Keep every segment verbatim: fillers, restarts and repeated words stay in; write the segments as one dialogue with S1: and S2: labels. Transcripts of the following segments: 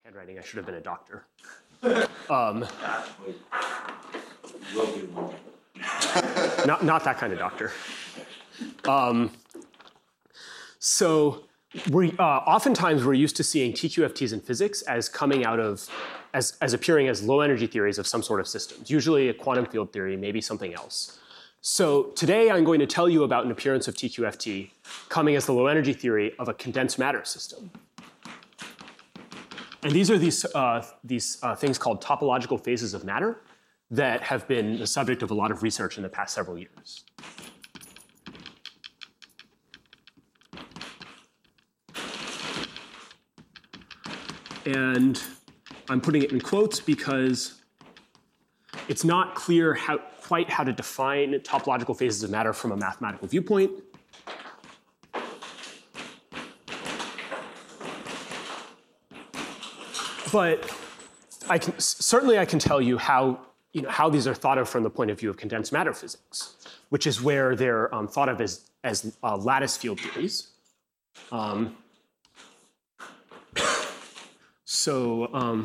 S1: handwriting. I should have been a doctor. Um, not, not that kind of doctor. Um, so we uh, oftentimes we're used to seeing T Q F Ts in physics as coming out of, as, as appearing as low energy theories of some sort of systems, usually a quantum field theory, maybe something else. So today I'm going to tell you about an appearance of T Q F T coming as the low energy theory of a condensed matter system. And these are these, uh, these uh, things called topological phases of matter that have been the subject of a lot of research in the past several years. And I'm putting it in quotes because it's not clear how, quite how to define topological phases of matter from a mathematical viewpoint. But I can, certainly I can tell you how, you know, how these are thought of from the point of view of condensed matter physics, which is where they're um, thought of as, as uh, lattice field theories. Um, so um,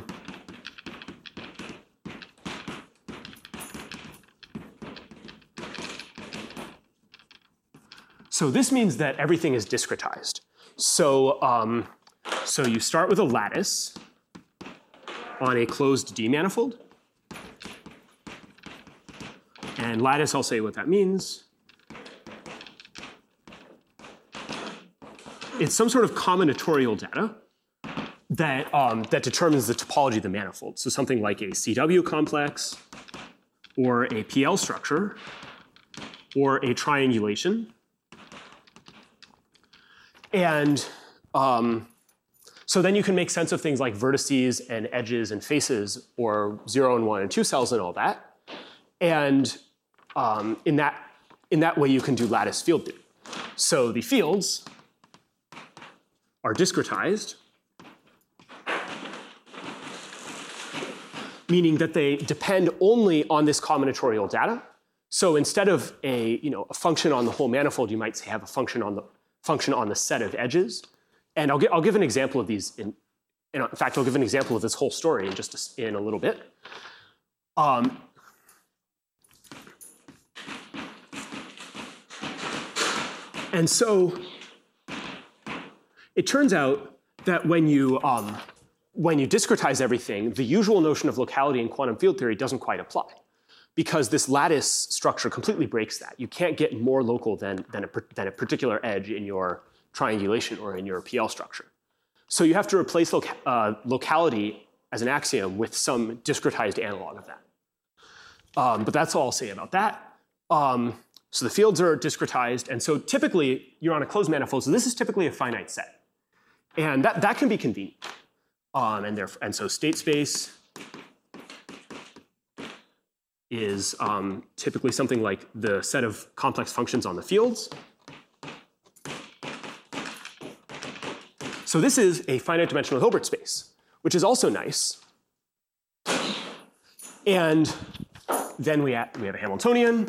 S1: so this means that everything is discretized. So, um, so you start with a lattice on a closed D manifold. And lattice, I'll say what that means. It's some sort of combinatorial data that, um, that determines the topology of the manifold. So something like a C W complex, or a P L structure, or a triangulation. And um, so then you can make sense of things like vertices and edges and faces, or zero and one and two cells and all that. And um, in that, in that way, you can do lattice field theory. So the fields are discretized, meaning that they depend only on this combinatorial data. So instead of a, you know, a function on the whole manifold, you might say have a function on the function on the set of edges. And I'll, I'll give an example of these. In, in fact, I'll give an example of this whole story in just a, in a little bit. Um, and so it turns out that when you, um, when you discretize everything, the usual notion of locality in quantum field theory doesn't quite apply, because this lattice structure completely breaks that. You can't get more local than, than, a, than a particular edge in your triangulation or in your P L structure. So you have to replace loca uh, locality as an axiom with some discretized analog of that. Um, but that's all I'll say about that. Um, so the fields are discretized, and so typically you're on a closed manifold, so this is typically a finite set. And that, that can be convenient. Um, and, and so state space is um, typically something like the set of complex functions on the fields. So this is a finite dimensional Hilbert space, which is also nice. And then we have, we have a Hamiltonian,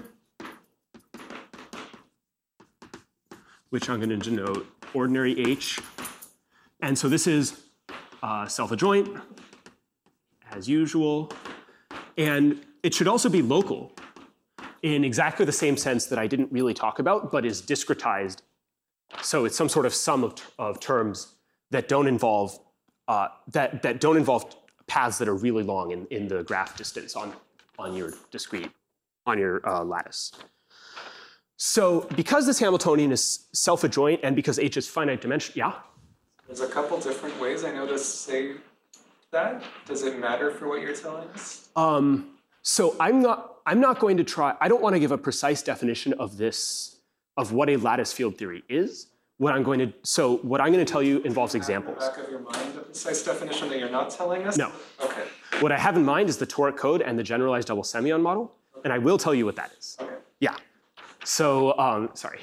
S1: which I'm going to denote ordinary H. And so this is uh, self-adjoint, as usual. And it should also be local in exactly the same sense that I didn't really talk about, but is discretized. So it's some sort of sum of, of terms that don't involve uh, that that don't involve paths that are really long in, in the graph distance on on your discrete on your uh, lattice. So because this Hamiltonian is self-adjoint and because H is finite dimension, yeah.
S2: There's a couple different ways I know to say that. Does it matter for what you're telling us?
S1: Um, so I'm not I'm not going to try. I don't want to give a precise definition of this of what a lattice field theory is. What I'm going to, so what I'm going to tell you involves examples.
S2: Back of your mind, a precise definition that you're not telling us?
S1: No.
S2: Okay.
S1: What I have in mind is the toric code and the generalized double semion model, okay. And I will tell you what that is.
S2: Okay.
S1: Yeah. So, um, sorry.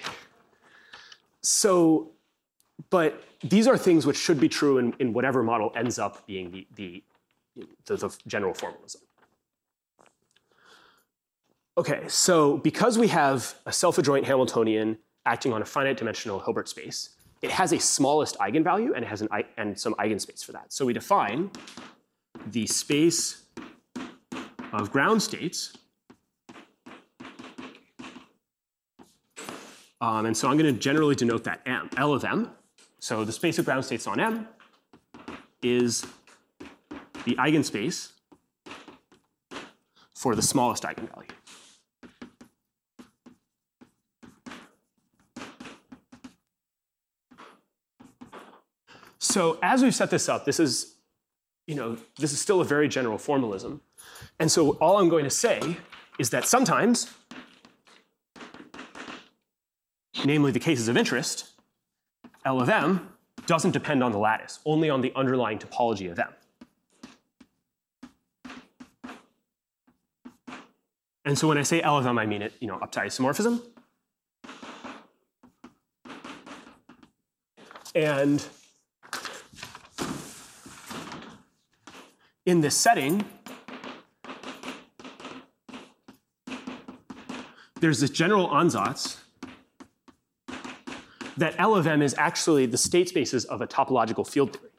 S1: So, but these are things which should be true in, in whatever model ends up being the, the, the, the general formalism. Okay, so because we have a self-adjoint Hamiltonian acting on a finite dimensional Hilbert space, it has a smallest eigenvalue and it has an and some eigenspace for that. So we define the space of ground states. Um, and so I'm going to generally denote that M, L of M. So the space of ground states on M is the eigenspace for the smallest eigenvalue. So as we've set this up, this is, you know, this is still a very general formalism. And so all I'm going to say is that sometimes, namely the cases of interest, L of M doesn't depend on the lattice, only on the underlying topology of M. And so when I say L of M, I mean it, you know, up to isomorphism. And in this setting, there's this general ansatz that L of M is actually the state spaces of a topological field theory.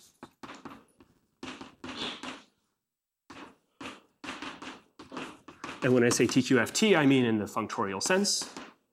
S1: And when I say T Q F T, I mean in the functorial sense,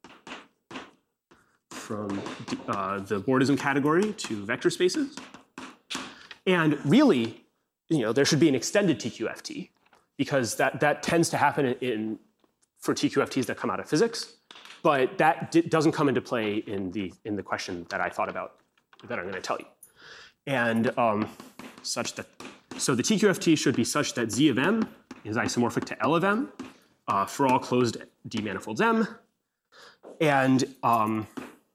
S1: from uh, the Bordism category to vector spaces. And really, you know, there should be an extended T Q F T, because that, that tends to happen in, in for T Q F Ts that come out of physics. But that d doesn't come into play in the, in the question that I thought about, that I'm going to tell you. And um, such that, so the T Q F T should be such that Z of M is isomorphic to L of M uh, for all closed D manifolds M. And um,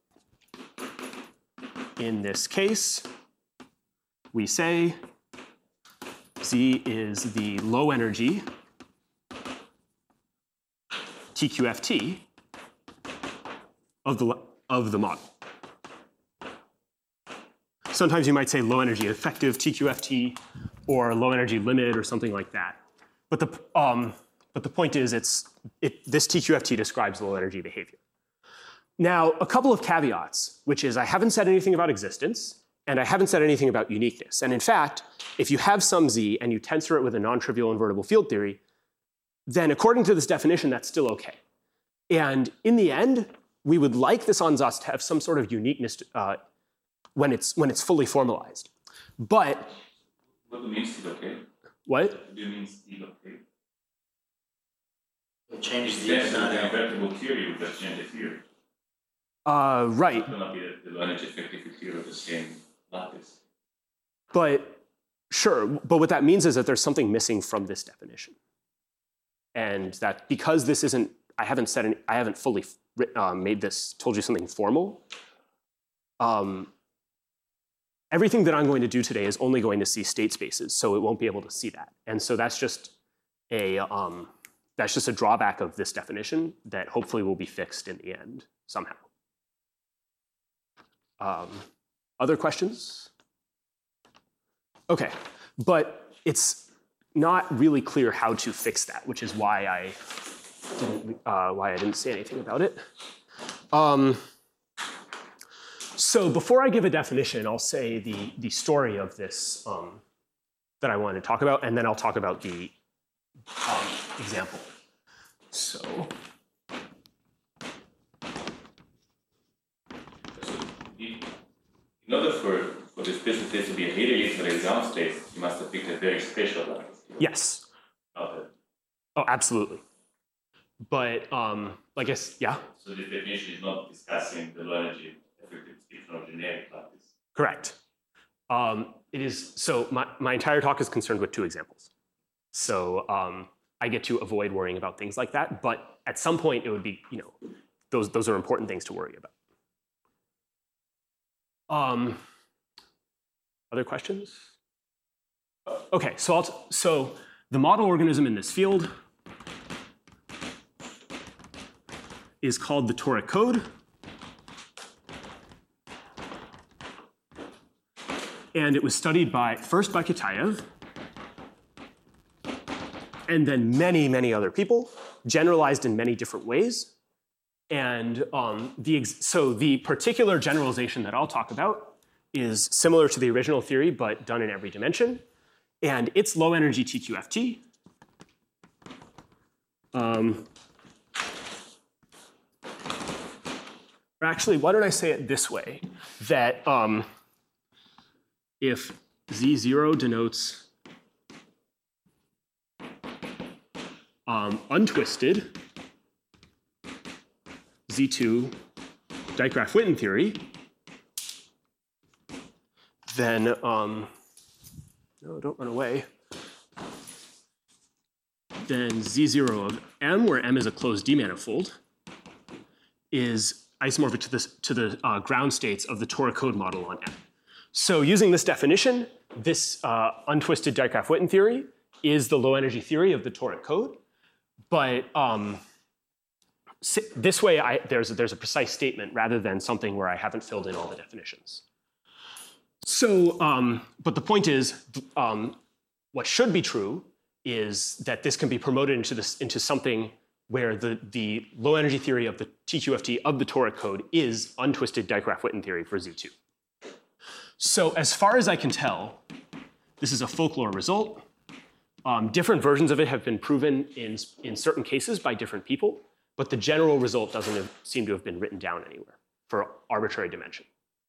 S1: in this case, we say Z is the low energy T Q F T of the, of the model. Sometimes you might say low energy effective T Q F T or low energy limit or something like that. But the, um, but the point is, it's, it, this T Q F T describes low energy behavior. Now, a couple of caveats, which is I haven't said anything about existence, and I haven't said anything about uniqueness. And in fact, if you have some Z and you tensor it with a non-trivial invertible field theory, then according to this definition, that's still OK. And in the end, we would like this ansatz to have some sort of uniqueness uh, when it's when it's fully formalized. But
S3: what do you mean still OK?
S1: What?
S3: What do you mean still OK?
S4: It changes the
S3: Yes, the invertible theory would just change the theory.
S1: Uh, right.
S3: It's not going to be the low energy effective theory of the same lattice.
S1: But sure, but what that means is that there's something missing from this definition. And that because this isn't, I haven't said, any, I haven't fully uh, made this, told you something formal. Um, everything that I'm going to do today is only going to see state spaces, so it won't be able to see that. And so that's just a, um, that's just a drawback of this definition that hopefully will be fixed in the end somehow. Um, other questions? Okay, but it's not really clear how to fix that, which is why I didn't, uh, why I didn't say anything about it. Um, so before I give a definition, I'll say the, the story of this um, that I wanted to talk about, and then I'll talk about the um, example. So.
S3: In order for, for the space state to be a heliocentric ground state, you must have picked a very special lattice.
S1: Yes.
S3: Okay.
S1: Oh, absolutely. But um, I guess, yeah.
S3: So this definition is not discussing the low energy effective description of generic lattice.
S1: Correct. Um, it is, so my, my entire talk is concerned with two examples. So um, I get to avoid worrying about things like that, but at some point it would be, you know, those, those are important things to worry about. Um, other questions? Okay, so, I'll t so the model organism in this field is called the toric code. And it was studied by, first by Kitaev, and then many, many other people, generalized in many different ways. And um, the ex so the particular generalization that I'll talk about is similar to the original theory, but done in every dimension. and it's low energy T Q F T. Um, or actually, why don't I say it this way? That um, if Z zero denotes um, untwisted Z two Dirac-Witten theory, then, um, no, don't run away. Then Z zero of M, where M is a closed D-manifold, is isomorphic to, this, to the uh, ground states of the toric code model on M. So using this definition, this uh, untwisted Dirac-Witten theory is the low energy theory of the toric code. But um, this way, I, there's, there's a precise statement rather than something where I haven't filled in all the definitions. So, um, but the point is, um, what should be true is that this can be promoted into, this, into something where the, the low energy theory of the T Q F T of the toric code is untwisted Dirac-Witten theory for Z two. So as far as I can tell, this is a folklore result. Um, different versions of it have been proven in, in certain cases by different people, but the general result doesn't have, seem to have been written down anywhere for arbitrary dimension.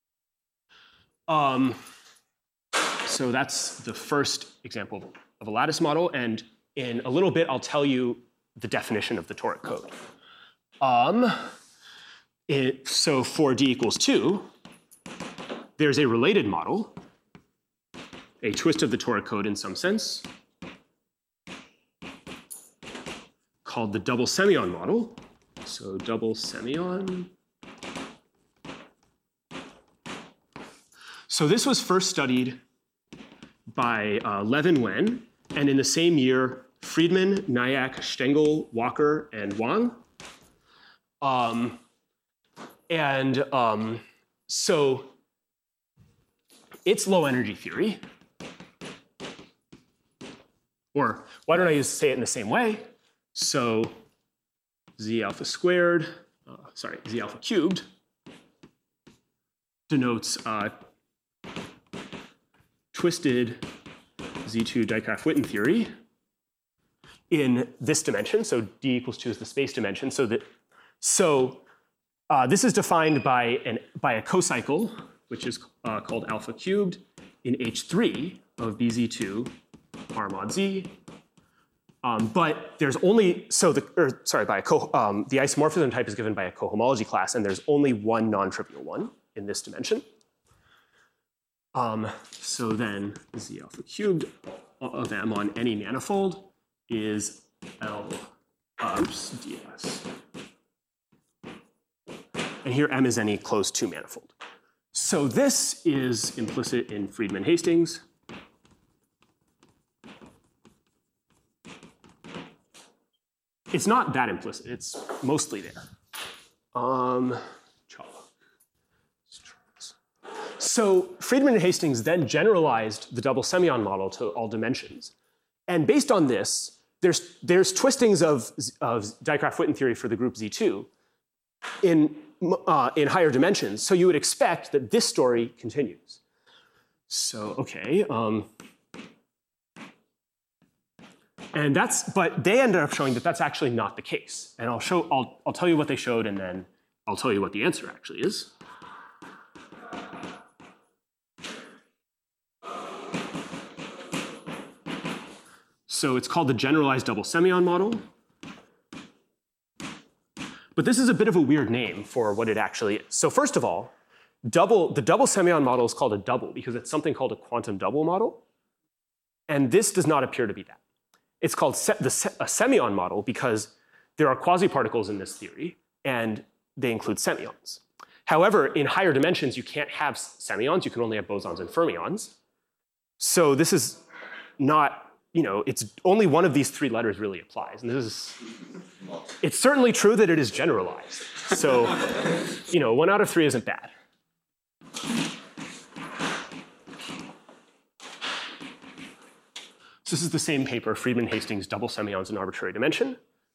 S1: Um, so that's the first example of a lattice model, and in a little bit I'll tell you the definition of the toric code. Um, it, so for D equals two, there's a related model, a twist of the toric code in some sense, called the double semyon model. So double semyon. So this was first studied by uh, Levin Wen, and in the same year, Friedman, Nyack, Stengel, Walker, and Wang. Um, and um, so it's low energy theory. Or why don't I just say it in the same way? So Z alpha squared, uh, sorry, Z alpha cubed denotes uh, twisted Z two Dirac-Witten theory in this dimension. So D equals two is the space dimension. So that so uh, this is defined by an by a cocycle, which is uh, called alpha cubed in H three of B Z two R mod Z. Um, but there's only so the or sorry by a co, um, the isomorphism type is given by a cohomology class, and there's only one non-trivial one in this dimension. Um, so then Z alpha cubed of M on any manifold is L ups ds. And here M is any closed two manifold. So this is implicit in Friedman-Hastings. It's not that implicit, it's mostly there. Um, So Friedman and Hastings then generalized the double semyon model to all dimensions. And based on this, there's, there's twistings of, of Dirac-Witten theory for the group Z two in, uh, in higher dimensions. So you would expect that this story continues. So, okay. Um, and that's, but they ended up showing that that's actually not the case. And I'll show, I'll, I'll tell you what they showed, and then I'll tell you what the answer actually is. So it's called the generalized double semyon model. But this is a bit of a weird name for what it actually is. So first of all, double, the double semyon model is called a double because it's something called a quantum double model. And this does not appear to be that. It's called se the se a semyon model because there are quasi-particles in this theory, and they include semyons. However, in higher dimensions, you can't have semyons. You can only have bosons and fermions. So this is not, you know, it's only one of these three letters really applies. And this is, it's certainly true that it is generalized. So, you know, one out of three isn't bad. So this is the same paper, Friedman-Hastings, double semyons in arbitrary dimension.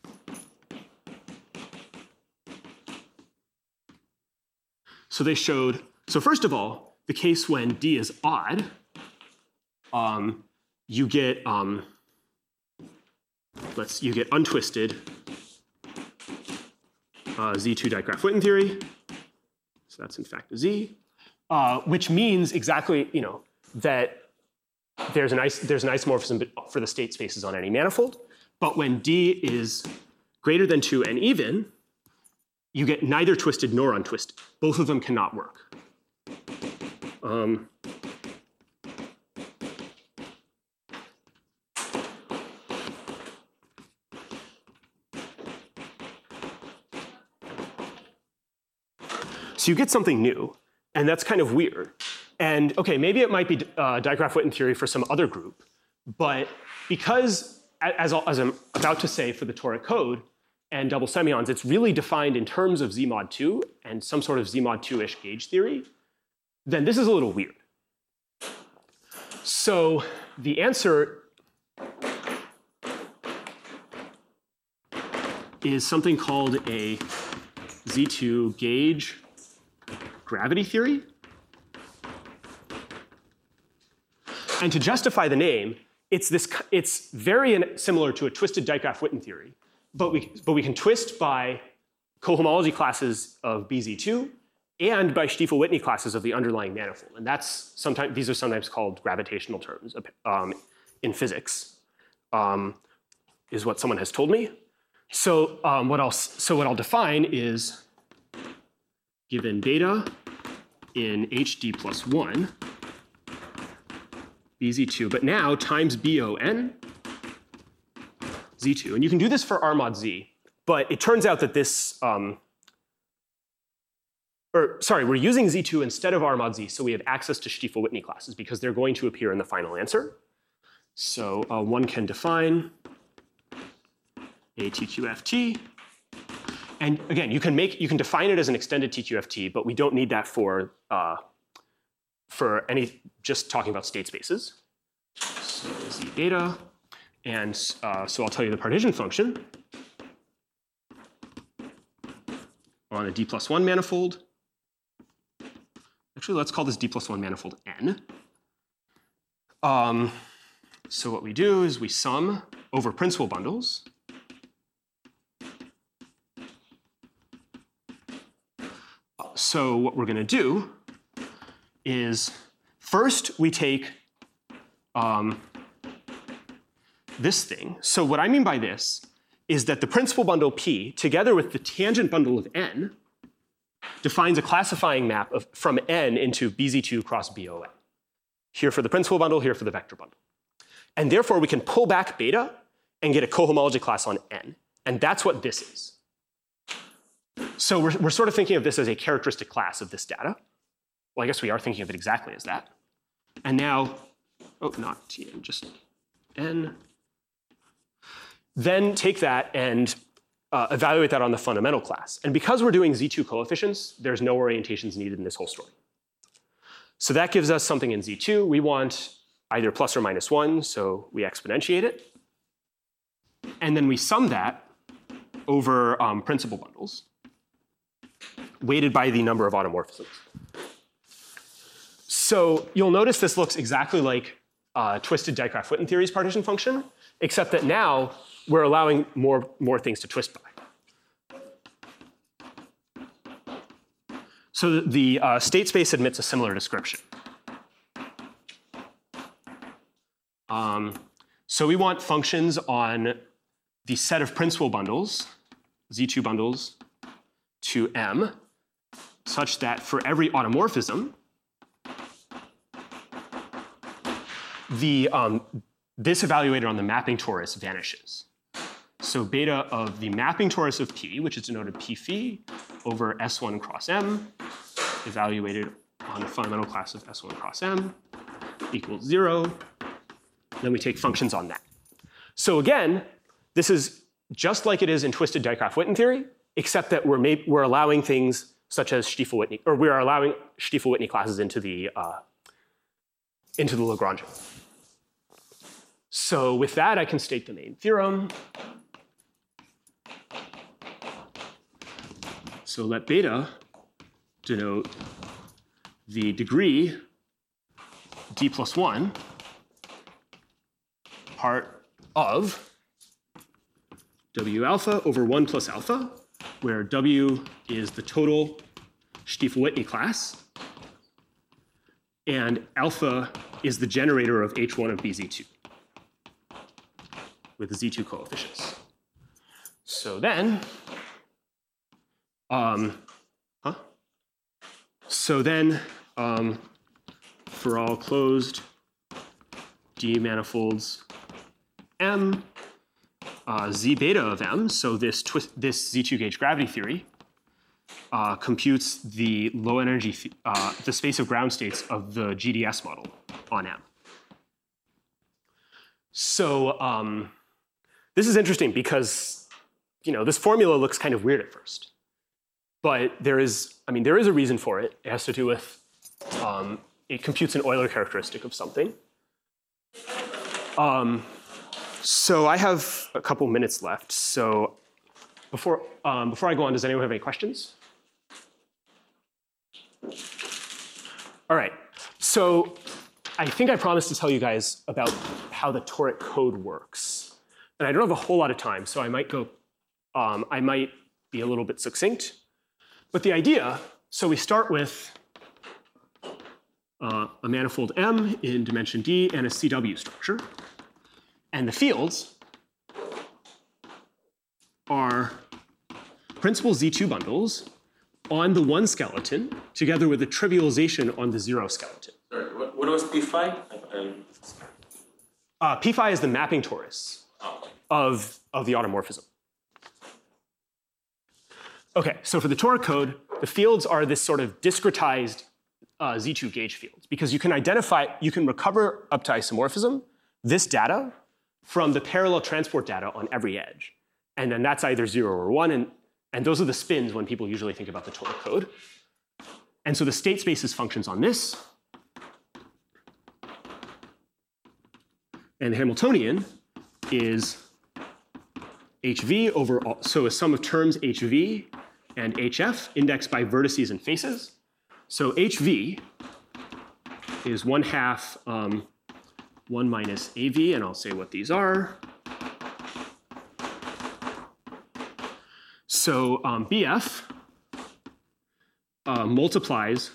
S1: So they showed, so first of all, the case when D is odd, um, you get, um, let's, you get untwisted uh, Z two Dirac-Witten theory. So that's in fact a Z, uh, which means exactly, you know, that there's an, is there's an isomorphism for the state spaces on any manifold. But when D is greater than two and even, you get neither twisted nor untwisted. Both of them cannot work. Um, so you get something new, and that's kind of weird. And okay, maybe it might be uh, Dirac-Witten theory for some other group, but because, as, as I'm about to say for the toric code and double semions, it's really defined in terms of Z mod two and some sort of Z mod two-ish gauge theory, then this is a little weird. So the answer is something called a Z two gauge gravity theory. And to justify the name, it's, this, it's very similar to a twisted Dirac-Witten theory, but we, but we can twist by cohomology classes of B Z two and by Stiefel-Whitney classes of the underlying manifold. And that's sometimes, these are sometimes called gravitational terms um, in physics, um, is what someone has told me. So um, what I'll, so what I'll define is given beta in H D plus one, B Z two, but now times B O N Z two. And you can do this for R mod Z, but it turns out that this, um, or sorry, we're using Z two instead of R mod Z, so we have access to Stiefel-Whitney classes because they're going to appear in the final answer. So uh, one can define a T Q F T. And again, you can make, you can define it as an extended T Q F T, but we don't need that for, uh, for any, just talking about state spaces. So Z beta, and uh, so I'll tell you the partition function on a D plus one manifold. Actually, let's call this D plus one manifold N. Um, so what we do is we sum over principal bundles. So what we're going to do is first we take um, this thing. So what I mean by this is that the principal bundle P, together with the tangent bundle of N, defines a classifying map of, from N into B Z two cross B O N. Here for the principal bundle, here for the vector bundle. And therefore, we can pull back beta and get a cohomology class on N. And that's what this is. So we're, we're sort of thinking of this as a characteristic class of this data. Well, I guess we are thinking of it exactly as that. And now, oh, not T N, just N. Then take that and uh, evaluate that on the fundamental class. And because we're doing Z two coefficients, there's no orientations needed in this whole story. So that gives us something in Z two. We want either plus or minus one, so we exponentiate it. And then we sum that over um, principal bundles, weighted by the number of automorphisms. So you'll notice this looks exactly like uh, twisted Dirac-Witten theory's partition function, except that now we're allowing more, more things to twist by. So the uh, state space admits a similar description. Um, so we want functions on the set of principal bundles, Z two bundles, to M, such that for every automorphism, the, um, this evaluated on the mapping torus vanishes. So beta of the mapping torus of P, which is denoted P phi, over S one cross M, evaluated on the fundamental class of S one cross M, equals zero. Then we take functions on that. So again, this is just like it is in twisted Dirac-Witten theory, except that we're, may we're allowing things such as Stiefel-Whitney, or we are allowing Stiefel-Whitney classes into the, uh, into the Lagrangian. So with that, I can state the main theorem. So let beta denote the degree d plus one part of W alpha over one plus alpha, where W is the total Stiefel-Whitney class, and alpha is the generator of H one of B Z two with the Z two coefficients. So then, um, huh? So then, um, for all closed D manifolds M, uh, Z beta of M, so this, twist, this Z two gauge gravity theory uh, computes the low energy, th uh, the space of ground states of the G D S model on M. So um, this is interesting because, you know, this formula looks kind of weird at first. But there is, I mean, there is a reason for it. It has to do with, um, it computes an Euler characteristic of something. Um, so I have a couple minutes left. So before, um, before I go on, does anyone have any questions? All right. So I think I promised to tell you guys about how the toric code works. And I don't have a whole lot of time, so I might go, um, I might be a little bit succinct. But the idea, so we start with uh, a manifold M in dimension D and a C W structure. And the fields are principal Z two bundles on the one skeleton together with a trivialization on the zero skeleton.
S3: Sorry, what, what was P phi? Um,
S1: Uh, P phi is the mapping torus
S3: oh.
S1: of, of the automorphism. Okay, so for the toric code, the fields are this sort of discretized uh, Z two gauge fields because you can identify, you can recover up to isomorphism this data from the parallel transport data on every edge. And then that's either zero or one, and, and those are the spins when people usually think about the toric code. And so the state space is functions on this. And the Hamiltonian is H V over, all, so a sum of terms H V and H F indexed by vertices and faces. So H V is one half um, one minus A V, and I'll say what these are. So um, B F uh, multiplies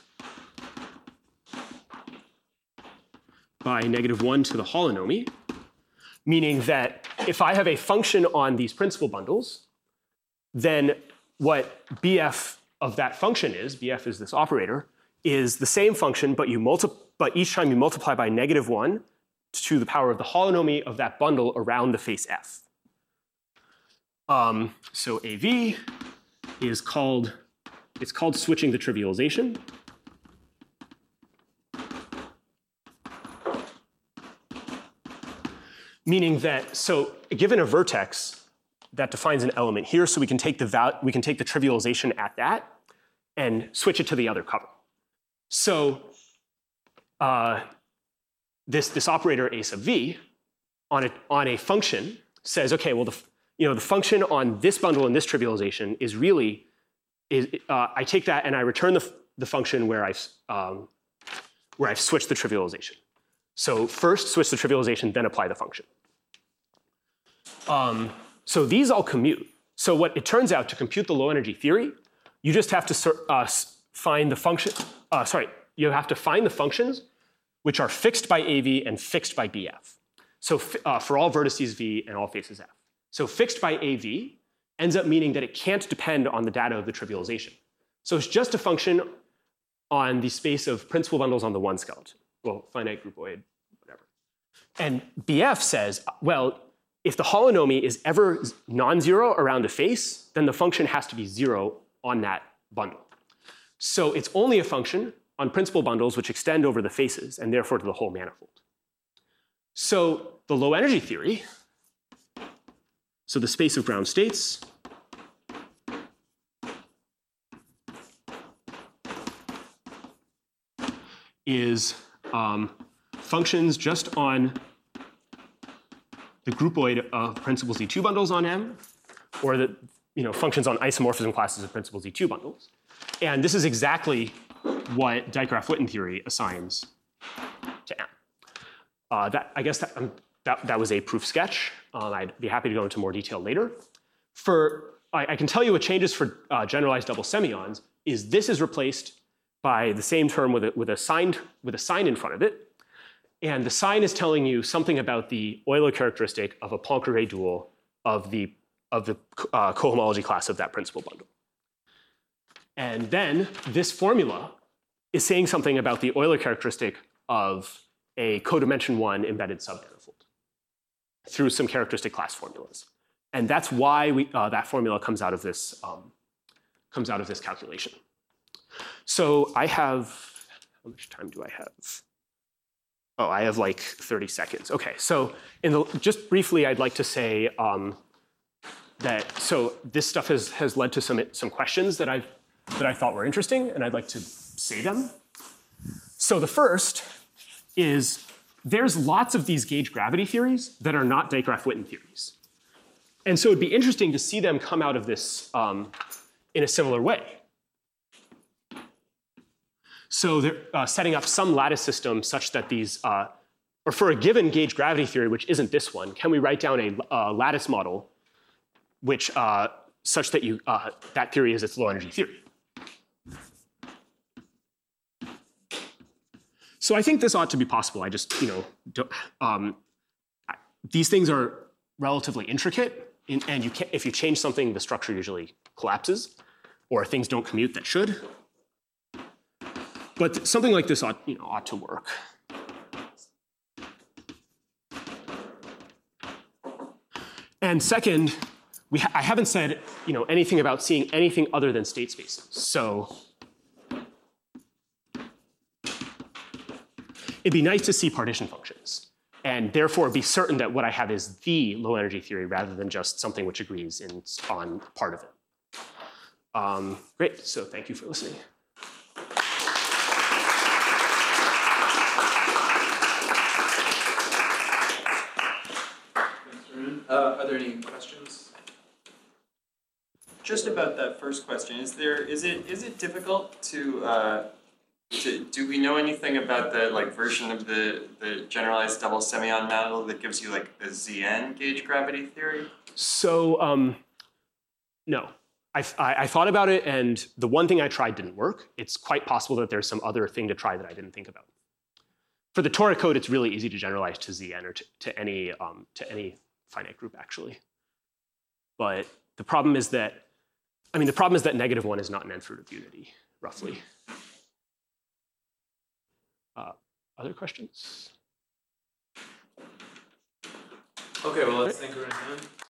S1: by negative one to the holonomy, meaning that if I have a function on these principal bundles, then what B F of that function is, B F is this operator, is the same function, but you multi but each time you multiply by negative one to the power of the holonomy of that bundle around the face F. Um, so A V is called, it's called switching the trivialization. Meaning that, so given a vertex that defines an element here, so we can take the val we can take the trivialization at that and switch it to the other cover. So uh, this this operator A sub v on a on a function says, okay, well the you know the function on this bundle and this trivialization is really is uh, I take that and I return the the function where I've um, where I've switched the trivialization. So first switch the trivialization, then apply the function. Um, so these all commute. So what it turns out to compute the low energy theory, you just have to uh, find the function, uh, sorry, you have to find the functions which are fixed by A V and fixed by B F. So uh, for all vertices V and all faces F. So fixed by A V ends up meaning that it can't depend on the data of the trivialization. So it's just a function on the space of principal bundles on the one skeleton. Well, finite groupoid, whatever. And B F says, well, if the holonomy is ever non-zero around a face, then the function has to be zero on that bundle. So it's only a function on principal bundles which extend over the faces and therefore to the whole manifold. So the low energy theory, so the space of ground states is um, functions just on the groupoid of principal Z two bundles on M, or the you know, functions on isomorphism classes of principal Z two bundles. And this is exactly what Dijkgraaf-Witten theory assigns to M. Uh, that, I guess that, um, that, that was a proof sketch. Um, I'd be happy to go into more detail later. For, I, I can tell you what changes for uh, generalized double semions is this is replaced by the same term with a, with a signed, with a sign in front of it. And the sign is telling you something about the Euler characteristic of a Poincare dual of the, of the uh, cohomology class of that principal bundle. And then this formula is saying something about the Euler characteristic of a codimension one embedded submanifold through some characteristic class formulas. And that's why we, uh, that formula comes out of this, um, comes out of this calculation. So I have, how much time do I have? Oh, I have like thirty seconds. Okay, so in the, just briefly, I'd like to say um, that, so this stuff has, has led to some, some questions that, I've, that I thought were interesting, and I'd like to say them. So the first is there's lots of these gauge gravity theories that are not Dijkgraaf-Witten theories. And so it'd be interesting to see them come out of this um, in a similar way. So they're uh, setting up some lattice system such that these, uh, or for a given gauge gravity theory, which isn't this one, can we write down a uh, lattice model which, uh, such that you, uh, that theory is its low energy theory? So I think this ought to be possible. I just, you know, don't, um, these things are relatively intricate, in, and you can't, if you change something, the structure usually collapses, or things don't commute that should. But something like this ought, you know, ought to work. And second, we ha I haven't said, you know, anything about seeing anything other than state spaces. So it'd be nice to see partition functions, and therefore be certain that what I have is the low energy theory rather than just something which agrees in, on part of it. Um, great, so thank you for listening.
S4: Uh, are there any questions?
S5: Just about that first question, is there is it is it difficult to uh, to do we know anything about the like version of the the generalized double semion model that gives you like the Z N gauge gravity theory?
S1: So um, no, I, I, I thought about it, and the one thing I tried didn't work. It's quite possible that there's some other thing to try that I didn't think about. For the toric code, it's really easy to generalize to Z N or to, to any um, to any finite group actually. But the problem is that, I mean, the problem is that negative one is not an nth root of unity, roughly. Uh, other questions?
S2: Okay, well, let's thank everyone.